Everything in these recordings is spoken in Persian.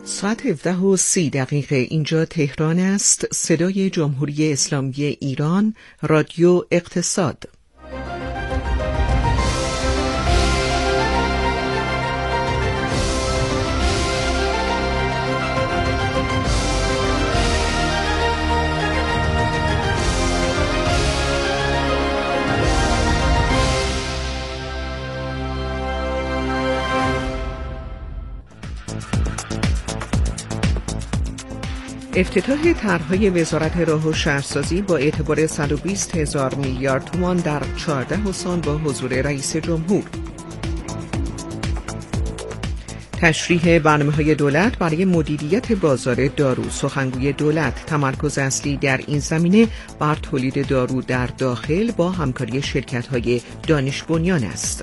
ساعت 17:30 اینجا تهران است. صدای جمهوری اسلامی ایران، رادیو اقتصاد. افتتاح طرح‌های وزارت راه و شهرسازی با اعتبار 120,000 میلیارد تومان در 14 استان با حضور رئیس جمهور. تشریح برنامه‌های دولت برای مدیریت بازار دارو. سخنگوی دولت تمرکز اصلی در این زمینه بر تولید دارو در داخل با همکاری شرکت‌های دانش بنیان است.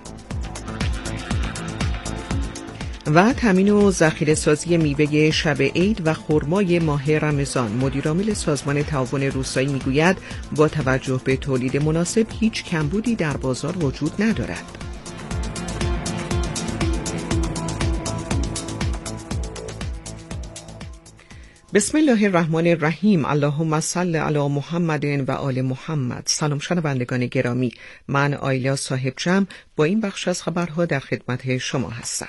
و تامین و ذخیره‌سازی میوه شب عید و خرمای ماه رمضان. مدیرعامل سازمان تعاون روستایی میگوید با توجه به تولید مناسب هیچ کمبودی در بازار وجود ندارد. بسم الله الرحمن الرحیم. اللهم صل علی محمد و آل محمد. سلام شنوندگان گرامی، من آیلا صاحبجم با این بخش از خبرها در خدمت شما هستم.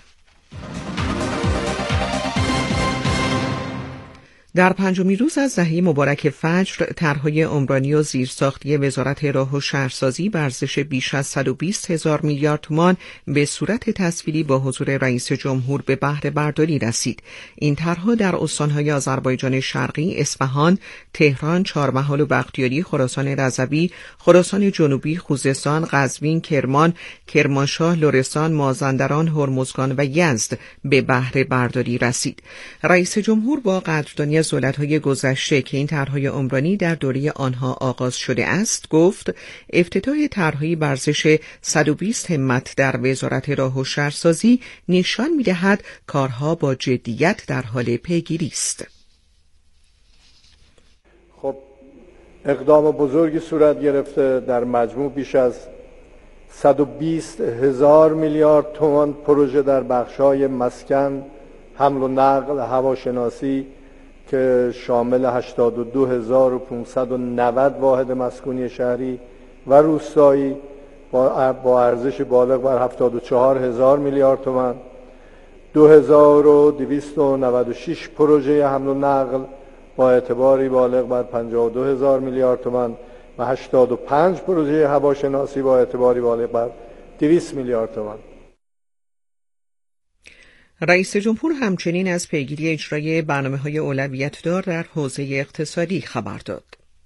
در پنجمین روز از دهه مبارک فجر، طرح‌های عمرانی و زیرساختی وزارت راه و شهرسازی به ارزش بیش از 120,000 میلیارد تومان به صورت تصویری با حضور رئیس جمهور به بهره برداری رسید. این طرح‌ها در استان‌های آذربایجان شرقی، اصفهان، تهران، چهارمحال و بختیاری، خراسان رضوی، خراسان جنوبی، خوزستان، قزوین، کرمان، کرمانشاه، لرستان، مازندران، هرمزگان و یزد به بهره برداری رسید. رئیس جمهور با قدردانی دولت‌های گذشته که این طرح‌های عمرانی در دوره آنها آغاز شده است، گفت افتتاح طرح‌های به ارزش 120 همت در وزارت راه و شهرسازی نشان می‌دهد کارها با جدیت در حال پیگیری است. خب اقدام بزرگی صورت گرفته. در مجموع بیش از 120,000 میلیارد تومان پروژه در بخش‌های مسکن، حمل و نقل، هواشناسی که شامل 82,590 واحد مسکونی شهری و روستایی با ارزش بالغ بر 74,000 میلیارد تومان، 2,296 پروژه حمل و نقل با اعتباری بالغ بر 52,000 میلیارد تومان و 85 پروژه هواشناسی با اعتباری بالغ بر 200 میلیارد تومان. رئیس جمهور همچنین از پیگیری اجرای برنامه‌های اولویت‌دار در حوزه اقتصادی خبر داد.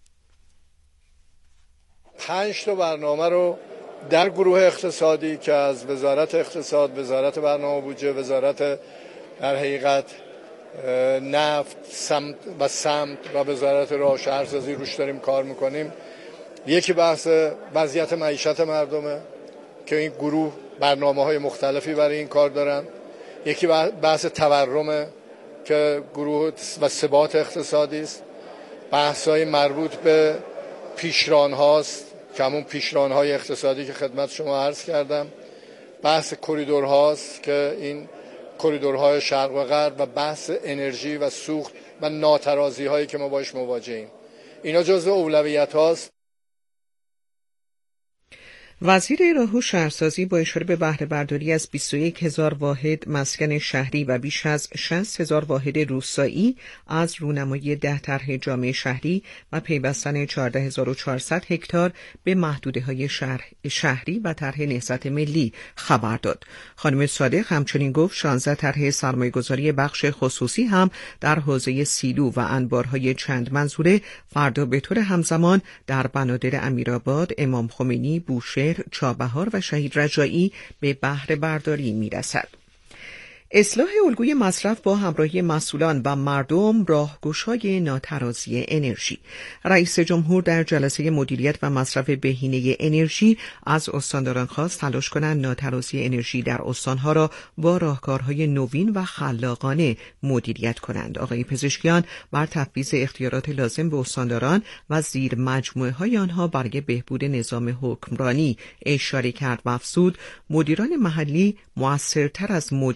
5 تا برنامه رو در گروه اقتصادی که از وزارت اقتصاد، وزارت برنامه بودجه، وزارت در حقیقت نفت سمت و وزارت راه و شهرسازی روش داریم کار میکنیم. یکی بحث وضعیت معیشت مردمه که این گروه برنامه‌های مختلفی برای این کار دارن. یکی بحث تورمه که گروه و ثبات اقتصادی است. بحث‌های مربوط به پیشران هاست که همون پیشران‌های اقتصادی که خدمت شما عرض کردم. بحث کریدور هاست که این کریدورهای شرق و غرب و بحث انرژی و سوخت و ناترازی هایی که ما باش مواجهیم. اینا جزو اولویت هاست. وزیر راه و شهرسازی با اشاره به بهره برداری از 21,000 واحد مسکن شهری و بیش از 60,000 واحد روستایی از رونمایی 10 طرح جامع شهری و پیوستن 14,400 هکتار به محدوده‌های شهری و طرح نهضت ملی خبر داد. خانم صادق همچنین گفت 16 طرح سرمایه‌گذاری بخش خصوصی هم در حوزه سیلو و انبارهای چند منظوره فردا به طور همزمان در بنادر امیرآباد، امام خمینی، بوشهر، چابهار و شهید رجایی به بهره برداری می‌رسد. اصلاح الگوی مصرف با همراهی مسئولان و مردم راهگشای ناترازی انرژی. رئیس جمهور در جلسه مدیریت و مصرف بهینه انرژی از استانداران خواست تلاش کنند ناترازی انرژی در استانها را با راهکارهای نوین و خلاقانه مدیریت کنند. آقای پزشکیان بر تفویض اختیارات لازم به استانداران و زیر مجموعه های آنها برای بهبود نظام حکمرانی اشاره کرد و افزود مدیران محلی مؤثرتر از مدیران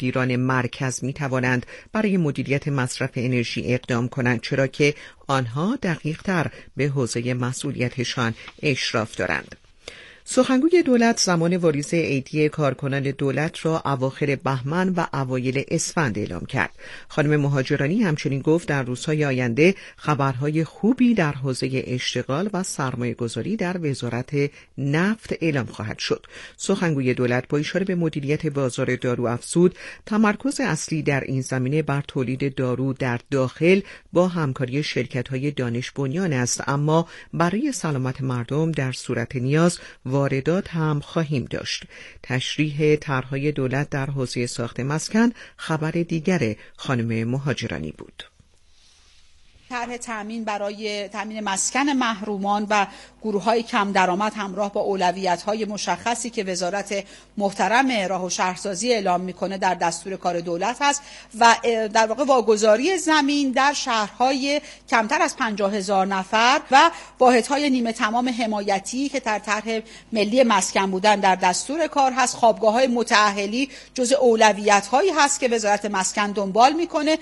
مرکز می توانند برای مدیریت مصرف انرژی اقدام کنند، چرا که آنها دقیق‌تر به حوزه مسئولیتشان اشراف دارند. سخنگوی دولت زمان واریز عیدی کارکنان دولت را اواخر بهمن و اوایل اسفند اعلام کرد. خانم مهاجرانی همچنین گفت در روزهای آینده خبرهای خوبی در حوزه اشتغال و سرمایه‌گذاری در وزارت نفت اعلام خواهد شد. سخنگوی دولت با اشاره به مدیریت بازار دارو افزود تمرکز اصلی در این زمینه بر تولید دارو در داخل با همکاری شرکت‌های دانش بنیان است، اما برای سلامت مردم در صورت نیاز واردات هم خواهیم داشت. تشریح طرح‌های دولت در حوزه ساخت مسکن خبر دیگر خانم مهاجرانی بود. طرح تامین برای تامین مسکن محرومان و گروه‌های کم درآمد همراه با اولویت‌های مشخصی که وزارت محترم راه و شهرسازی اعلام می‌کنه در دستور کار دولت است و در واقع واگذاری زمین در شهرهای کمتر از 50,000 نفر و واحدهای نیمه تمام حمایتی که در طرح ملی مسکن بودن در دستور کار هست. خوابگاه‌های متأهلی جزء اولویت‌هایی هست که وزارت مسکن دنبال می‌کنه.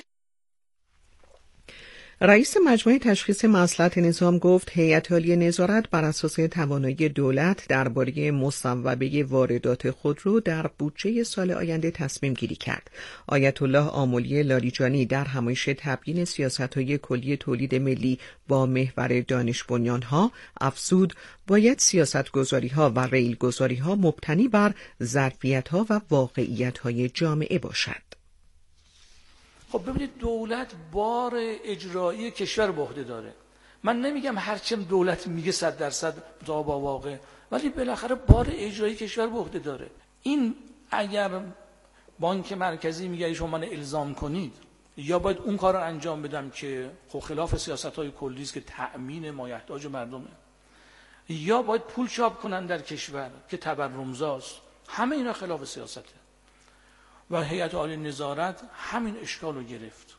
رئیس مجمع تشخیص مصلحت نظام گفت هیئت عالی نظارت بر اساس توانایی دولت درباره مصوبه واردات خودرو در بودجه سال آینده تصمیم گیری کرد. آیت الله آملی لاریجانی در همایش تبیین سیاست‌های کلی تولید ملی با محور دانش بنیان‌ها افزود باید سیاست‌گذاری‌ها و ریل‌گذاری‌ها مبتنی بر ظرفیت‌ها و واقعیت‌های جامعه باشد. خب ببینید دولت بار اجرایی کشور به عهده داره. من نمیگم هرچی دولت میگه 100% با واقع، ولی بالاخره بار اجرایی کشور به عهده داره. این اگر بانک مرکزی میگه شما من الزام کنید، یا باید اون کار رو انجام بدم که خب خلاف سیاست‌های کلی است که تأمین مایحتاج مردمه، یا باید پول چاپ کنن در کشور که تورمزاست. همه اینا خلاف سیاسته و هیئت عالی نظارت همین اشکال رو گرفت.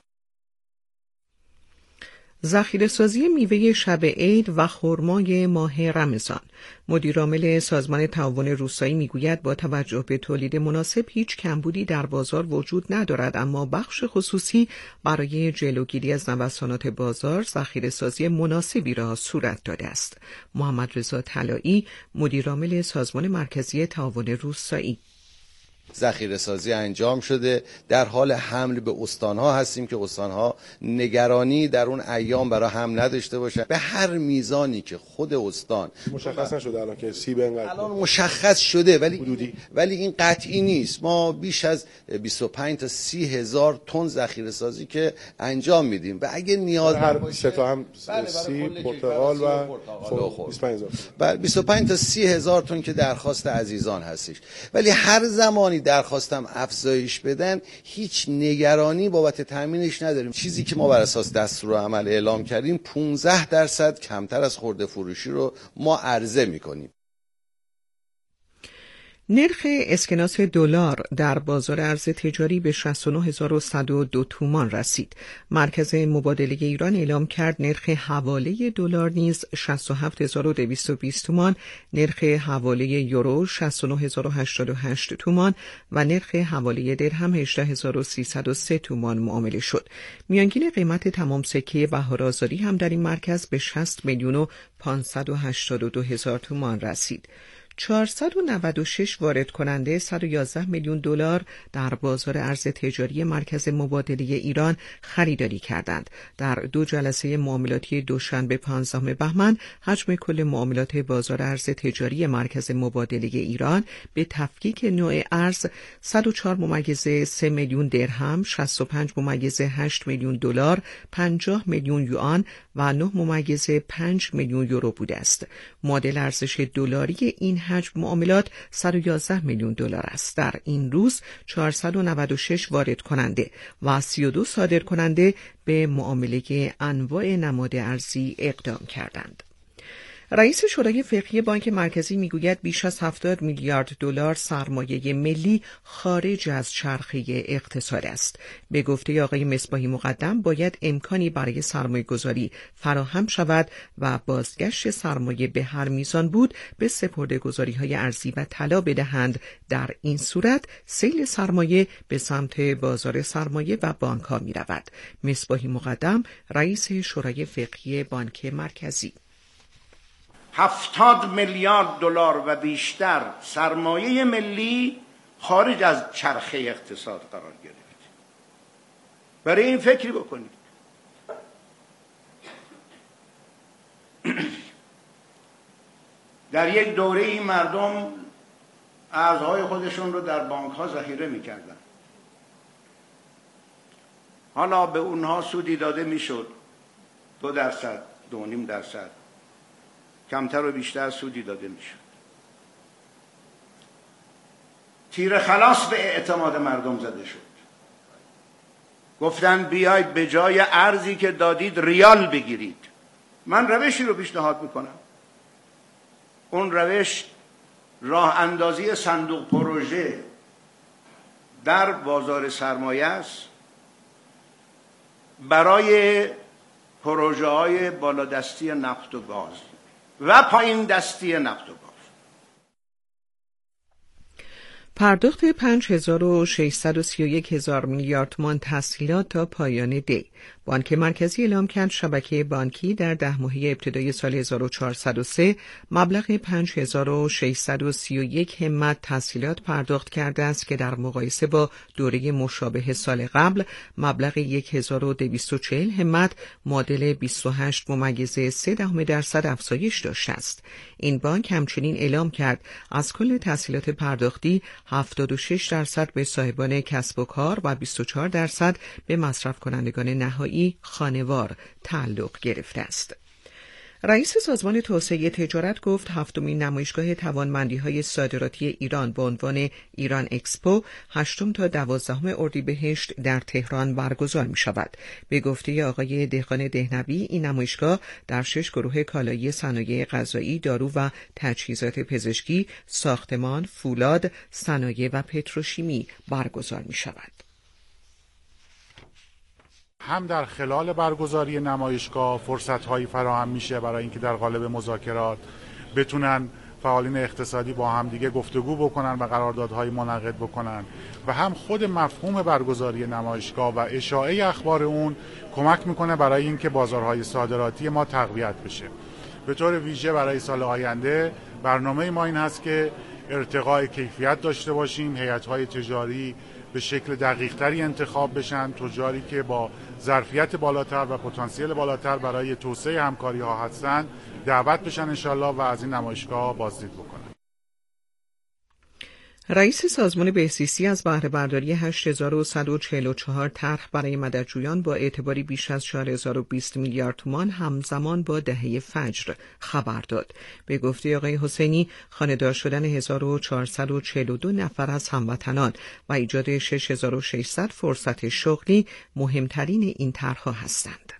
ذخیره‌سازی میوه شب عید و خرمای ماه رمضان. مدیرعامل سازمان تعاون روستایی میگوید با توجه به تولید مناسب هیچ کمبودی در بازار وجود ندارد، اما بخش خصوصی برای جلوگیری از نوسانات بازار ذخیره‌سازی مناسبی را صورت داده است. محمد رضا طلایی، مدیرعامل سازمان مرکزی تعاون روستایی: ذخیره‌سازی انجام شده، در حال حمل به استان‌ها هستیم که استان‌ها نگرانی در اون ایام برای حمل نداشته باشن. به هر میزانی که خود استان مشخص نشده الان که سیب اینقدر الان مشخص شده، ولی این قطعی نیست. ما بیش از 25 تا 30 هزار تن ذخیره‌سازی که انجام میدیم و اگه نیاز باشه سه تا هم سیب، پرتقال و 25 تا 30 هزار تن که درخواست عزیزان هستش، ولی هر زمانی درخواستم افزایش بدن هیچ نگرانی بابت تامینش نداریم. چیزی که ما بر اساس دستورالعمل اعلام کردیم 15% کمتر از خرده فروشی رو ما عرضه می‌کنیم. نرخ اسکناس دلار در بازار ارز تجاری به 69102 تومان رسید. مرکز مبادله ایران اعلام کرد نرخ حواله دلار نیز 67220 تومان، نرخ حواله یورو 69088 تومان و نرخ حواله درهم 18303 تومان معامله شد. میانگین قیمت تمام سکه بهار آذری هم در این مرکز به 60,582,000 تومان رسید. 496 وارد کننده 111 میلیون دلار در بازار ارز تجاری مرکز مبادله ایران خریداری کردند. در دو جلسه معاملاتی دوشنبه 15 بهمن حجم کل معاملات بازار ارز تجاری مرکز مبادله ایران به تفکیک نوع ارز 104.3 میلیون درهم، 65.8 میلیون دلار، 50 میلیون یوآن و 9.5 میلیون یورو بوده است. معادل ارزش دلاری این حجم معاملات 111 میلیون دلار است. در این روز 496 وارد کننده و 32 صادر کننده به معامله انواع نماد ارزی اقدام کردند. رئیس شورای فقهی بانک مرکزی میگوید بیش از 70 میلیارد دلار سرمایه ملی خارج از چرخه اقتصاد است. به گفته آقای مصباحی مقدم باید امکانی برای سرمایه‌گذاری فراهم شود و بازگشت سرمایه به هر میزان بود به سپرده‌گذاری‌های ارزی و طلا بدهند. در این صورت سیل سرمایه به سمت بازار سرمایه و بانک‌ها می‌رود. مصباحی مقدم رئیس شورای فقهی بانک مرکزی: 70 میلیارد دلار و بیشتر سرمایه ملی خارج از چرخه اقتصاد قرار گرفت. برای این فکری بکنید. در یک دوره این مردم ارزهای خودشون رو در بانک ها ذخیره می‌کردن. حالا به اونها سودی داده میشد 2%، 2.5%، کمتر و بیشتر سودی داده میشد. تیر خلاص به اعتماد مردم زده شد. گفتن بیاید به جای ارزی که دادید ریال بگیرید. من روشی رو پیشنهاد میکنم. اون روش راه اندازی صندوق پروژه در بازار سرمایه است برای پروژه های بالادستی نفت و گاز و پایین دستی نفت و گاز. پرداخت 5631,000 میلیارد تومان تسهیلات تا پایان دی. بانک مرکزی اعلام کرد شبکه بانکی در 10 ماهه ابتدای سال 1403 مبلغ 5631 همت تسهیلات پرداخت کرده است که در مقایسه با دوره مشابه سال قبل مبلغ 1240 همت معادل 28.3% افزایش داشته است. این بانک همچنین اعلام کرد از کل تسهیلات پرداختی 76% به صاحبان کسب و کار و 24% به مصرف کنندگان نهایی خانوار تعلق گرفته است. رئیس سازمان توسعه تجارت گفت هفتمین نمایشگاه توانمندی‌های صادراتی ایران با عنوان ایران اکسپو 8 تا 12 اردیبهشت در تهران برگزار می‌شود. به گفته آقای دهقان دهنوی این نمایشگاه در 6 گروه کالایی صنایع غذایی، دارو و تجهیزات پزشکی، ساختمان، فولاد، صنایع و پتروشیمی برگزار می‌شود. هم در خلال برگزاری نمایشگاه فرصت‌هایی فراهم میشه برای اینکه در قالب مذاکرات بتونن فعالین اقتصادی با هم دیگه گفتگو بکنن و قراردادهای منعقد بکنن و هم خود مفهوم برگزاری نمایشگاه و اشاعه اخبار اون کمک میکنه برای اینکه بازارهای صادراتی ما تقویت بشه. به طور ویژه برای سال آینده برنامه ما این هست که ارتقاء کیفیت داشته باشیم، هیئت‌های تجاری به شکل دقیق‌تری انتخاب بشن، تجاری که با ظرفیت بالاتر و پتانسیل بالاتر برای توسعه همکاری‌ها هستند دعوت بشن انشالله و از این نمایشگاه بازدید بکنن. رئیس سازمان بهزیستی از بهره برداری 8144 طرح برای مددجویان با اعتباری بیش از 4020 میلیارد تومان همزمان با دهه فجر خبر داد. به گفته آقای حسینی خانه‌دار شدن 1442 نفر از هموطنان و ایجاد 6600 فرصت شغلی مهمترین این طرح‌ها هستند.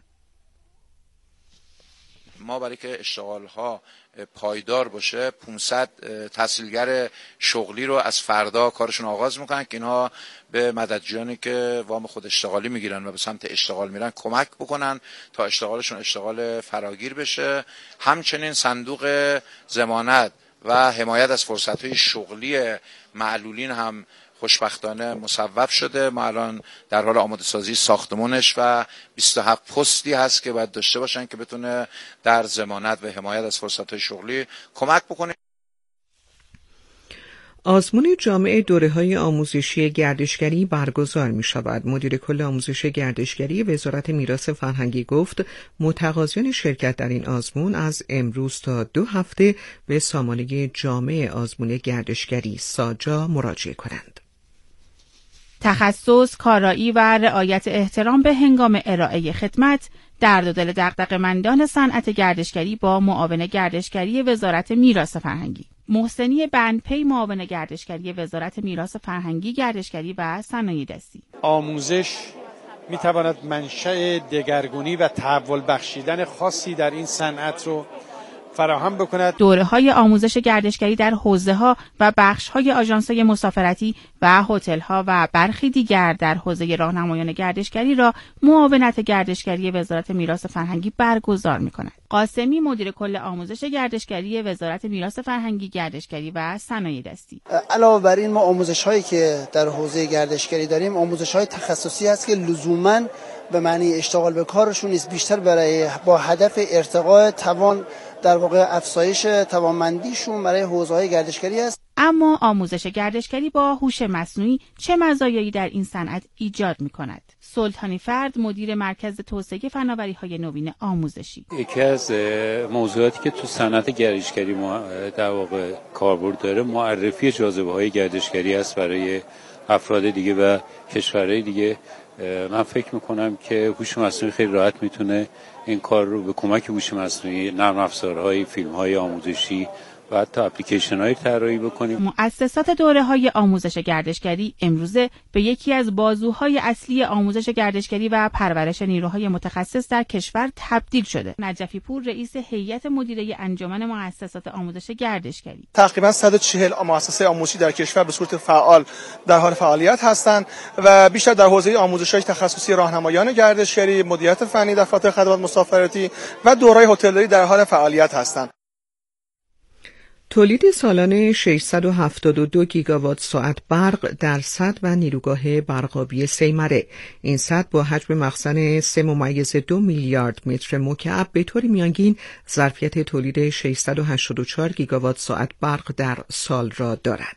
ما برای که اشتغال‌ها پایدار باشه 500 تحصیلگر شغلی رو از فردا کارشون آغاز میکنن که اینها به مددجویانی که وام خود اشتغالی میگیرن و به سمت اشتغال میرن کمک بکنن تا اشتغالشون اشتغال فراگیر بشه. همچنین صندوق ضمانت و حمایت از فرصت‌های شغلی معلولین هم خوشبختانه مصوب شده. ما الان در حال آماده سازی ساختمانش و 27 پستی هست که باید داشته باشن که بتونه در ضمانت و حمایت از فرصت‌های شغلی کمک بکنه. آزمون جامع دوره‌های آموزشی گردشگری برگزار می‌شود. مدیر کل آموزش گردشگری وزارت میراث فرهنگی گفت متقاضیان شرکت در این آزمون از امروز تا 2 هفته به سامانه جامع آزمون گردشگری ساجا مراجعه کنند. تخصص، کارایی و رعایت احترام به هنگام ارائه خدمت درد و دل دغدغه‌مندان صنعت گردشگری با معاون گردشگری وزارت میراث فرهنگی. محسنی بندپی معاون گردشگری وزارت میراث فرهنگی، گردشگری و صنایع دستی. آموزش میتواند منشأ دگرگونی و تحول بخشیدن خاصی در این صنعت رو فراهم بکند. دوره‌های آموزش گردشگری در حوزه‌ها و بخش‌های آژانس‌های مسافرتی و هتل‌ها و برخی دیگر در حوزه راهنمایان گردشگری را معاونت گردشگری وزارت میراث فرهنگی برگزار می‌کند. قاسمی مدیر کل آموزش گردشگری وزارت میراث فرهنگی، گردشگری و صنایع دستی: علاوه بر این ما آموزش‌هایی که در حوزه گردشگری داریم آموزش‌های تخصصی است که لزوماً به معنی اشتغال به کارشون نیست، بیشتر با هدف ارتقاء توان، در واقع افزایش توانمندیشون برای حوزه‌های گردشگری است. اما آموزش گردشگری با هوش مصنوعی چه مزایایی در این صنعت ایجاد می‌کند؟ سلطانی فرد مدیر مرکز توسعه فناوری‌های نوین آموزشی: یکی از موضوعاتی که تو صنعت گردشگری در واقع کاربرد داره معرفی جاذبه‌های گردشگری است برای افراد دیگه و کشورهای دیگه. من فکر میکنم که هوش مصنوعی خیلی راحت میتونه این کار رو به کمک هوش مصنوعی نرم افزارهای، فیلم‌های آموزشی و حتی اپلیکیشن‌های طراحی بکنیم. مؤسسات دوره‌های آموزش گردشگری امروزه به یکی از بازوهای اصلی آموزش گردشگری و پرورش نیروهای متخصص در کشور تبدیل شده. نجفی پور رئیس هیئت مدیره انجمن مؤسسات آموزش گردشگری: تقریبا 140 مؤسسه آموزشی در کشور به صورت فعال در حال فعالیت هستند و بیشتر در حوزه آموزش‌های تخصصی راهنمایان گردشگری، مدیریت فنی در فضای خدمات مسافرتی و دوره‌های هتلداری در حال فعالیت هستند. تولید سالانه 672 گیگاوات ساعت برق در سد و نیروگاه برقابی سیمره. این سد با حجم مخزن 3.2 میلیارد متر مکعب به طور میانگین ظرفیت تولید 684 گیگاوات ساعت برق در سال را دارد.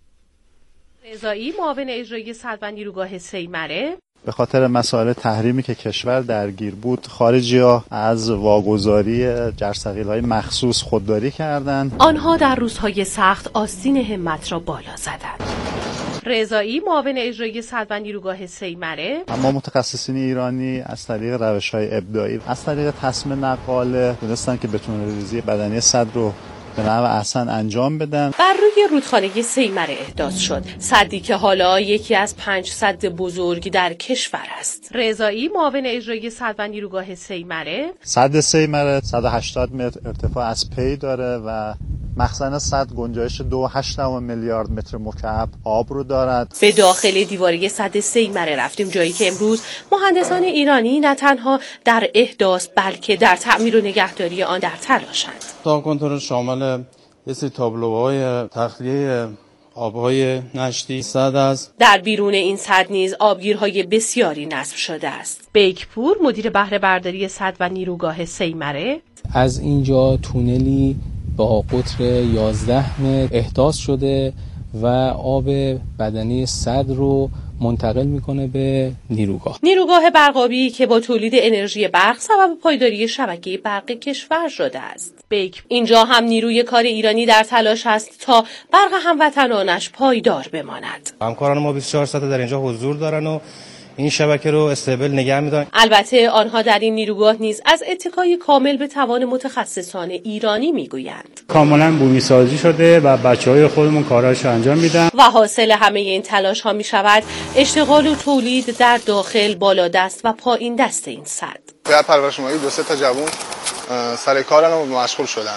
رضایی معاون اجرایی سد و نیروگاه سیمره: به خاطر مسائل تحریمی که کشور درگیر بود خارجی‌ها از واگذاری جرثقیل‌های مخصوص خودداری کردند. آنها در روزهای سخت آستین همت را بالا زدند. رضایی معاون اجرایی سد و نیروگاه سیمره: اما متخصصین ایرانی از طریق روش‌های ابداعی از طریق تصمیم نقاله دونستن که بتون ریزی بدنی سد رو به نحو احسن انجام بدن. بر روی رودخانه سیمره احداث شد، سدی که حالا یکی از 5 سد بزرگ در کشور است. رضایی معاون اجرایی سد و نیروگاه سیمره: سد سیمره 180 متر ارتفاع از پی داره و مخزن سد گنجایش 2.8 میلیارد متر مکعب آب رو دارد. به داخل دیواره سد سیمره رفتیم، جایی که امروز مهندسان ایرانی نه تنها در احداث بلکه در تعمیر و نگهداری آن در تلاشند. تا کنترل شامل یه سری تابلوهای تخلیه آبهای نشتی سد است. در بیرون این سد نیز آبگیرهای بسیاری نصب شده است. بیکپور مدیر بهره برداری سد و نیروگاه سیمره: از اینجا تونلی با قطر 11 متر احداث شده و آب بدنی سد رو منتقل میکنه به نیروگاه. نیروگاه برقابی که با تولید انرژی برق سبب پایداری شبکه برق کشور شده است. اینجا هم نیروی کار ایرانی در تلاش است تا برق هموطنانش پایدار بماند. همکاران ما 24 ساعته در اینجا حضور دارن و این شبکه رو استیبل نگه می‌دارن. البته آنها در این نیروگاه نیز از اتکای کامل به توان متخصصان ایرانی میگویند. کاملا بومی سازی شده و بچه‌های خودمون کاراشو انجام میدن و حاصل همه این تلاش ها میشود اشتغال و تولید در داخل، بالا دست و پایین دست این سد. در پرورش ماهی 2-3 تا جوان سر کارن و مشغول شدن.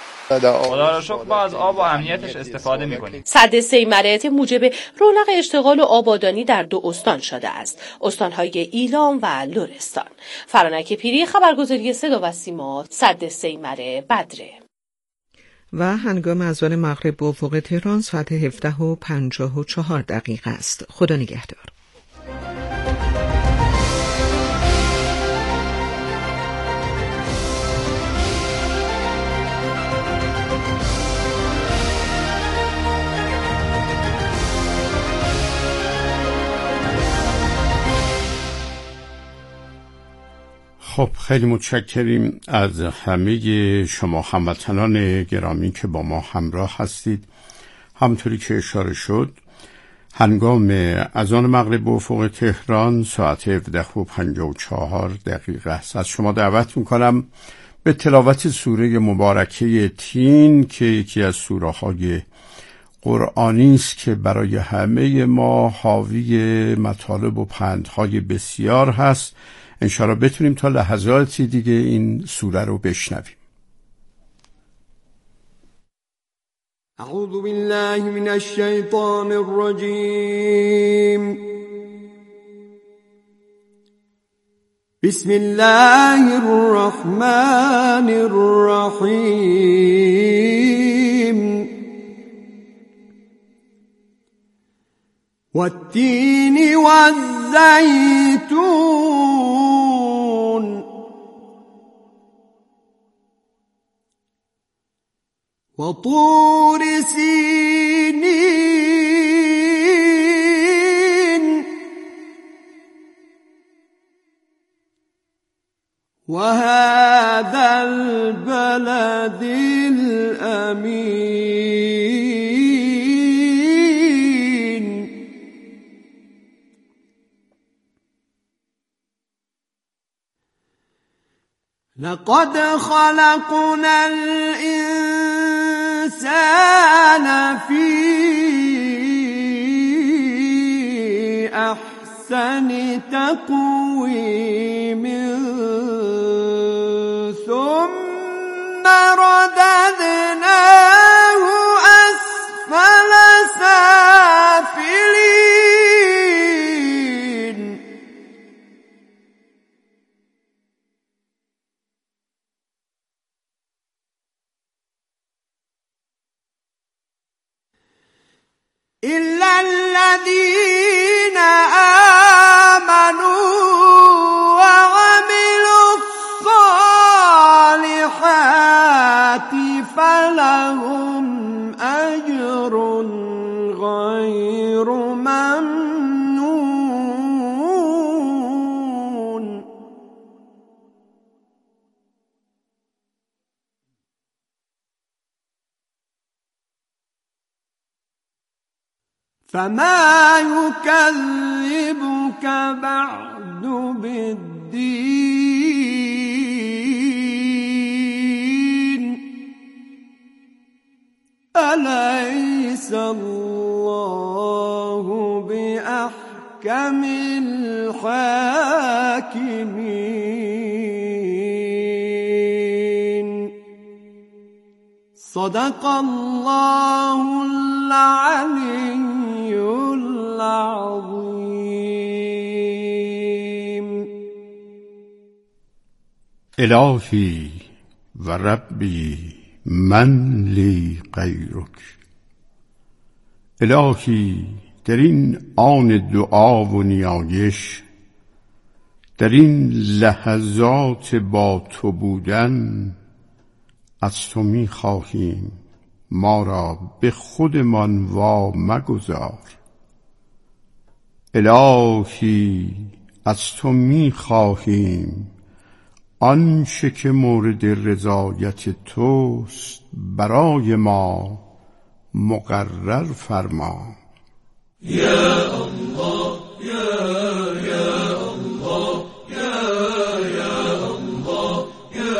خدا را شکر ما از آب و امنیتش استفاده می‌کنیم. سد سیمره موجب رونق اشتغال و آبادانی در 2 استان شده است، استان‌های ایلام و لرستان. فرانک پیری، خبرگزاری صدا و سیما، سد سیمره، بدره. و هنگام اذان مغرب به افق تهران ساعت 17:54 است. خدا نگهدار. خب خیلی متشکریم از همه شما هموطنان گرامی که با ما همراه هستید. همطوری که اشاره شد هنگام اذان مغرب به افق تهران ساعت 17:54 است. از شما دعوت میکنم به تلاوت سوره مبارکه تین که یکی از سوره های قرآنی است که برای همه ما حاوی مطالب و پندهای بسیار هست. انشاءالله بتونیم تا لحظاتی دیگه این سوره رو بشنویم. اعوذ بالله من الشیطان الرجیم. بسم الله الرحمن الرحیم. والتین والزیتون وطور سینین وهذا البلد الأمين. لقد خلقنا الإنسان في أحسن تقويم ثم رددناه أسفل سافلين. إلا الذين آمنوا وعملوا الصالحات فلهم أجر غير ممنون. فما يكذبك بعد بالدين. أليس الله بأحكم الحاكمين. صدق الله العلي العظيم. الهی و ربی من لی غیرک. الهی در این آن دعا و نیایش، در این لحظات با تو بودن، از تو می خواهیم ما را به خودمان وا مگذار. الهی از تو می خواهیم آنچه که مورد رضایت توست برای ما مقرر فرما. یا الله یا الله یا الله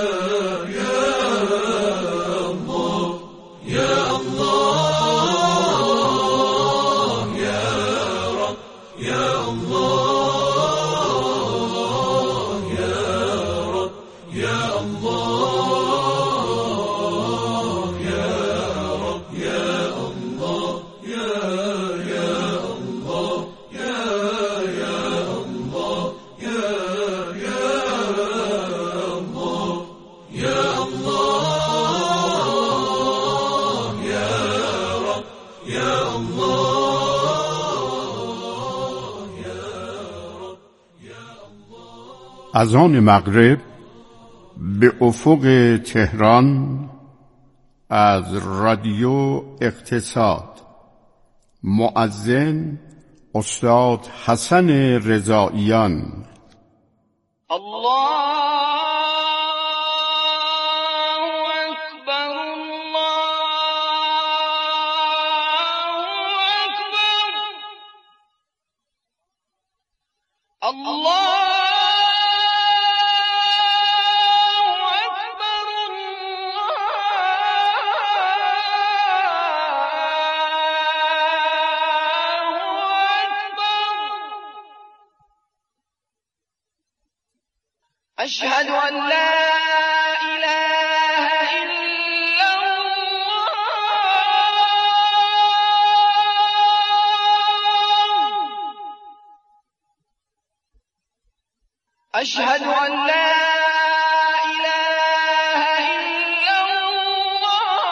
یا الله یا رب یا الله یا رب یا الله یا رب یا الله یا الله یا الله یا الله یا الله یا رب یا الله. از آن مغرب به افق تهران از رادیو اقتصاد، مؤذن استاد حسن رضاییان. أشهد أن لا إله إلا الله أشهد أن لا إله إلا الله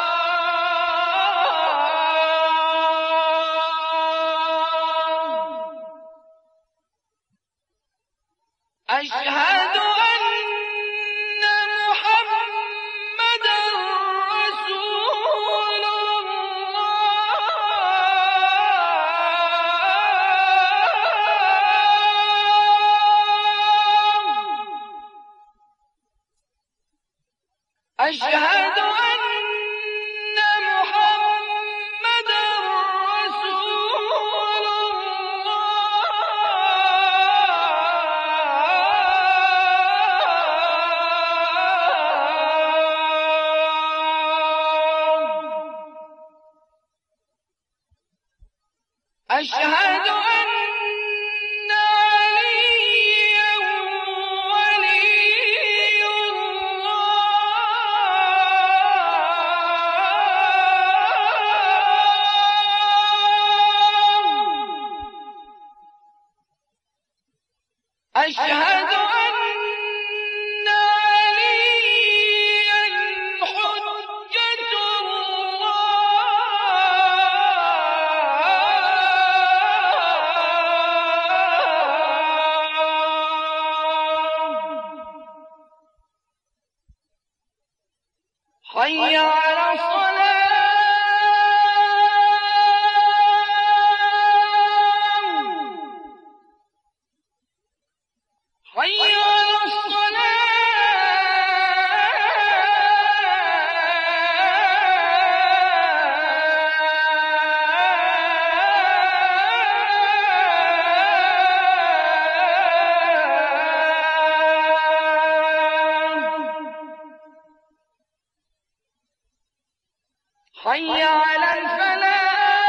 أشهد أن محمدا رسول أشهد أن محمدا رسول أشهد أن عليا ولي الله أشهد أن عليا حجة حي على الصلاة حي على حي على الفلاح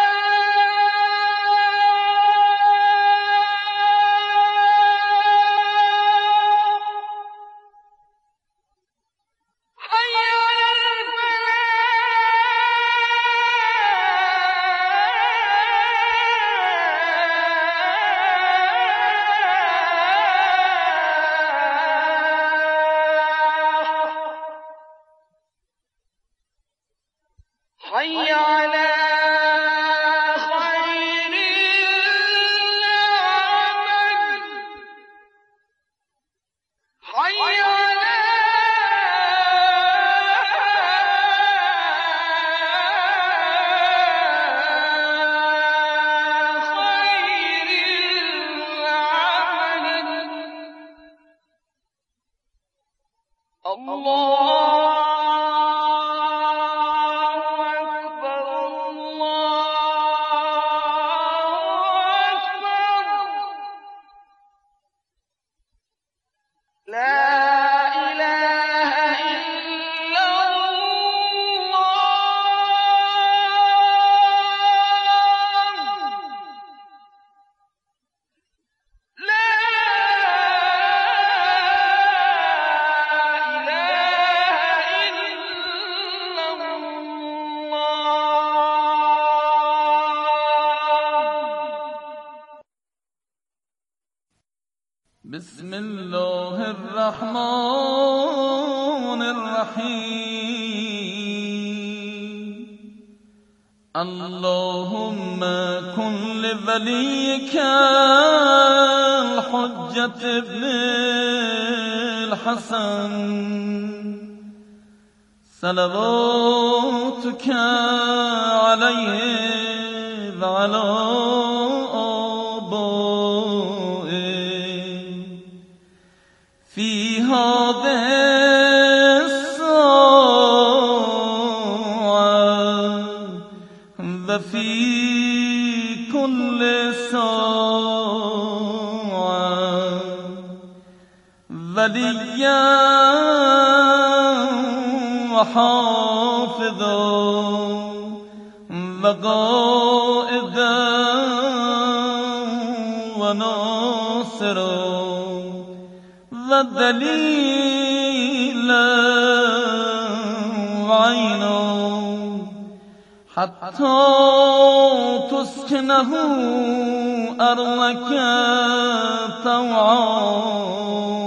حي على حي على خير العمل حي على خير العمل الله بسم الله الرحمن الرحيم اللهم كن لوليك الحجة ابن الحسن صلواتك عليه وعلى في هذه الساعة وفي كل ساعة وليا وحافظا وقائدا وناصرا ودليلا وعينا حتى تسكنه أرضك طوعا